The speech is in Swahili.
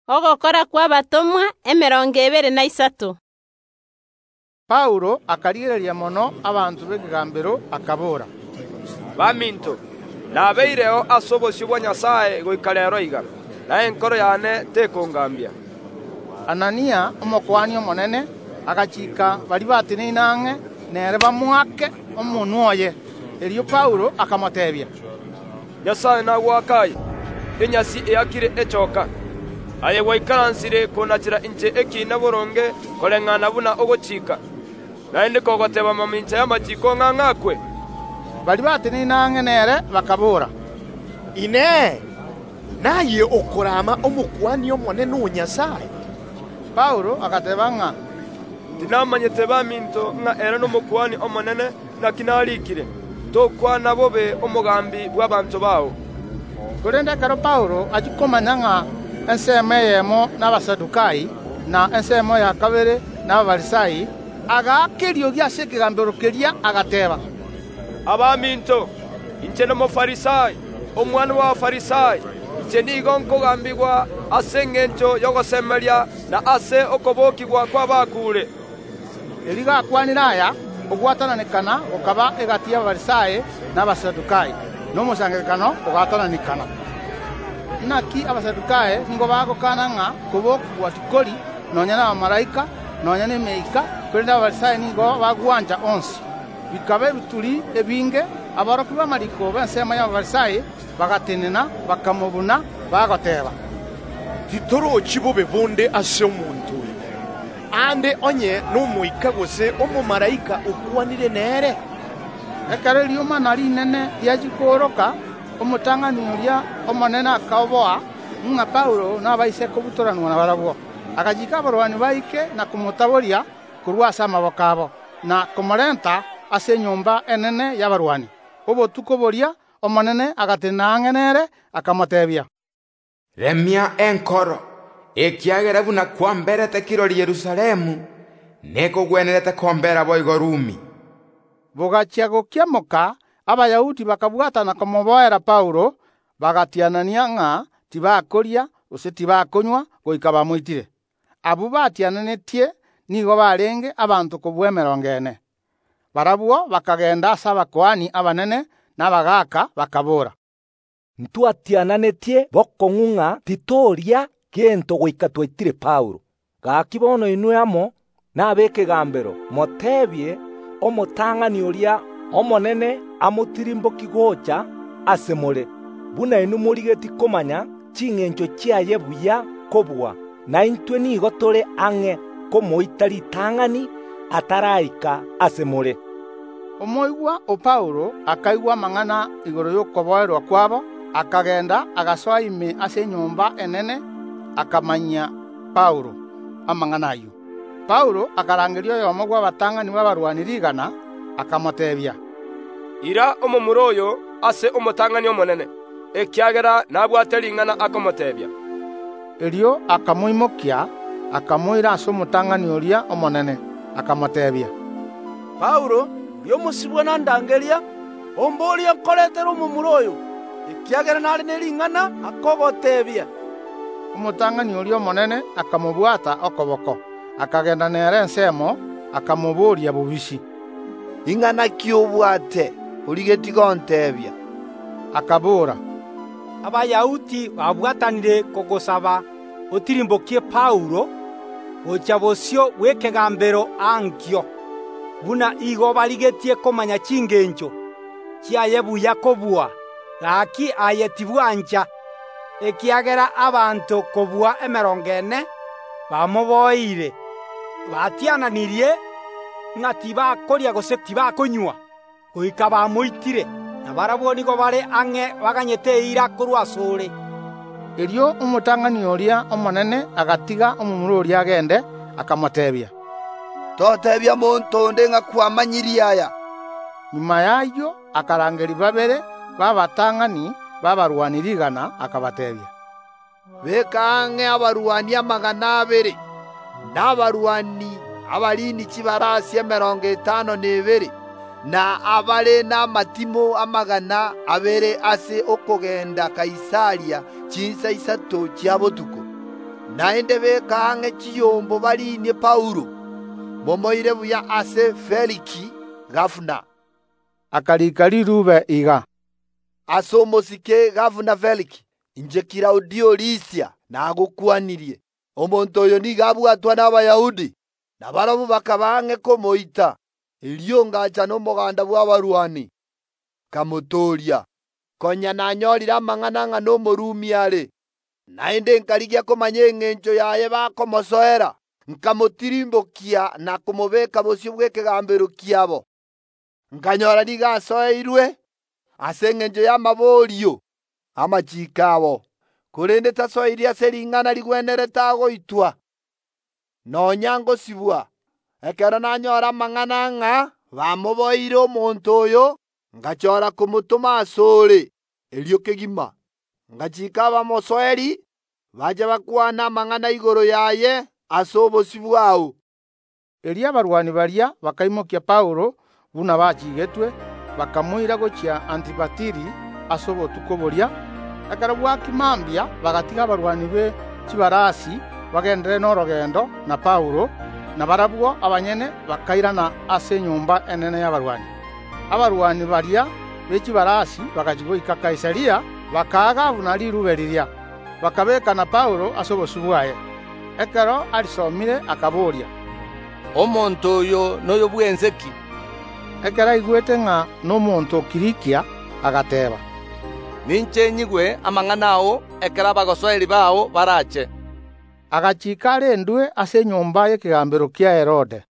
Ogokora kwa batomwa 23. Paulo akarigereria mono abantu b'ekigambiro akabora, baminto nabeireho ase obosio bwa Nyasaye goika rero iga, naye enkoro yane tekongambia. Anania omokuani omonene agachika bari bateneine ang'e nere bamwake omonwa oye. Erio Paulo akamotebia, Nyasaye nagwakaye enyasi eakire echoka aye gwaikaransire kunachira inche ekine boronge koreng'ana buna ogochika naende kogoteba mamincha y'amachiko ng'ang'akwe. Bari bateneine ang'e nere bakabora, ine naye okorama omokuani omonene o Nyasaye. Paulo agateba ng'a, tinamanyete baminto ng'a ere n'omokuani omonene nakinarikire tokwana bobe omogambi bw'abanto bao. Korende kero Paulo achikomanya ng'a ensemo eyemo n'abasadukai na ensemo ya kabere n'abafarisai, agakeriogia ase ekigambiro keria agateba, abaminto inche n'omofarisai omwana w'abafarisai inche nigo nkogambigwa ase eng'encho y'ogosemeria na ase okobokigwa kw'abakure. Eri gakwanire aya ogwatananikana okaba egati y'abafarisai n'abasadukai n'omosangerekano ogatananikana. Naki abasadukai nigo bagokana ng'a kobokigwa tikori nonya n'abamalaika nonya n'emeika, korende abafarisai nigo bagwanja onsi. Bikaba ebituri ebinge aboroki b'amariko b'ensemo y'abafarisai bagatenena bakamobuna bagoteba, titorochi bobe bonde ase omonto oyo ande onye n'omoika gose omomalaika okwanire nere. Ekero eriomana rinene riachikoroka omotang'ani oria omonene akaoboa ng'a Paulo nabaise kobutoranwa na barabwo, agachika abarwani baike na komotaboria korwa ase amaboko abo na komorenta ase enyomba enene y'abarwani. Obotuko boria omonene agatenena ang'e nere akamotebia, remia enkoro ekiagera buna kwamberete kirori Yerusalemu nekogwenerete kombera boigo Rumi. Bogachia gokiamoka abayahudi bakabwatana komoboera Paulo, bagatianania ng'a tibakoria gose tibakonywa goika bamoitire. Abwo batiananetie nigo barenge abanto kobua 40. Barabwo bakagenda ase abakoani abanene n'abagaka bakabora, ntwatiananetie bokong'ung'a titoria gento goika twaitire Paulo. Gaki bono inwe amo nab'ekegambero motebie omotang'ani oria omonene amotirimboki gocha ase more, buna inu morigeti komanya ching'encho chiaye buya kobua, na intwe nigo tore ang'e komoita ritang'ani ataraika ase more. Omoigwa o Paulo akaigwa mang'ana igoro y'okoboerwa kwabo, akagenda agasoa ime ase enyomba enene akamanyia Paulo amang'ana ayo. Paulo akarangeria oyomo gwa abatang'ani b'abarwaniri 100 akamotebia, ira omomura oyo ase omotang'ani omonene ekiagera nabwate ring'ana akomotebia. Erio akamoimokia akamoira ase omotang'ani oria omonene akamotebia, Paulo byomosibwa nandangeria omboria nkoretera omomura oyo ekiagera nari ne ring'ana akogotebia. Omotang'ani oria omonene akamobwata okoboko akagenda nere ensemo akamoboria bobisi, ing'ana ki obwate origeti gontebia? Akabora, abayahudi babwatanire kogosaba otirimbokie Paulo gocha bosio bw'ekegambero ankio, buna igo barigetie komanya ching'encho chiaye buya kobua, gaki aye tibwancha ekiagera abanto kobua 40 bamoboire batiananirie ng'a tibakoria gose tibakonywa goika bamoitire, na barabwo nigo bare ang'e baganyete eira korwa asore. Erio omotang'ani oria omonene agatiga omomura oria agende akamotebia, totebia monto onde ng'a kwamanyirie aya. Nyuma yayo akarangeri 2 b'abatang'ani b'abarwaniri 100 akabatebia, beka ang'e abarwani 200 n'abarwani abarini chibarasi 52 na abare n'amatimo 200 ase okogenda Kaisaria chinsa 3 chia botuko. naende beka ang'e chiyombo barinie Paulo momoire buya ase Feliki gavuna. Akarika rirube iga. Ase omosike gavuna Feliki, inje Kilaudio Lisia nagokwanirie. Omonto oyo niga abwatwa n'Abayahudi, na barabu bakaba ang'e komoita. Erio ngacha n'omoganda bw'abarwani. Kamotoria. Konya nanyorire amang'ana ng'a n'Omorumi are. Naende nkarigia komanya eng'encho yaye bakomosoera. Nkamotirimbokia na kumobeka bosio bw'ekegambero kiabo. Nkanyora niga asoeirwe ase eng'encho y'amaborio amachiko abo. Korende tasoirie ase ring'ana rigwenerete agoitwa. Nonya ngosibwa ekero nanyora amang'ana ng'a bamoboire omonto oyo, ngachora kumotoma asore erio kegima. Ngachika abamosoeri baje bakwana amang'ana igoro yaye ase obosi bwao. Eria abarwani baria bakaimokia Paulo buna bachigetwe, bakamoira gochia Antipatiri ase obotuko boria. Ekero bwakimambia bagatiga abarwani be chibarasi bagendere n'orogendo na Paulo, na barabwo abanyene bakairana ase nyumba enene y'abarwani. Abarwani baria bechibarasi bakachigoika Kaisaria, bakaga buna rirube riria, bakabeka na Paulo ase obosi bwaye. Ekero arisomire akaboria, omonto oyo noyo bwenzeki? Ekero aigwete ng'a n'omonto Kilikia agateba, ninche nyigwe amang'ana ao ekero abagosoeri bao barache. Agachika arendwe ase nyumba y'ekegambero kia Herode.